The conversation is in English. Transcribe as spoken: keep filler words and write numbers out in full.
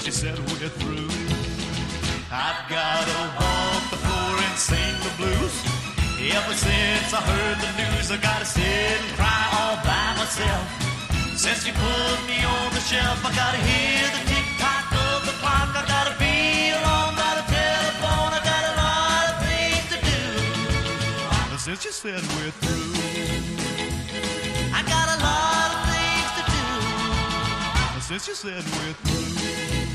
she said we're through. I've gotta walk the floor and sing the blues. Ever since I heard the news, I gotta sit and cry all by myself. Since you put me on the shelf, I gotta hear the tick-tock of the clock. I gotta be alone, got a telephone, I got a lot of things to do. Since you said we're through, I got a lot of things to do. Since you said we're through.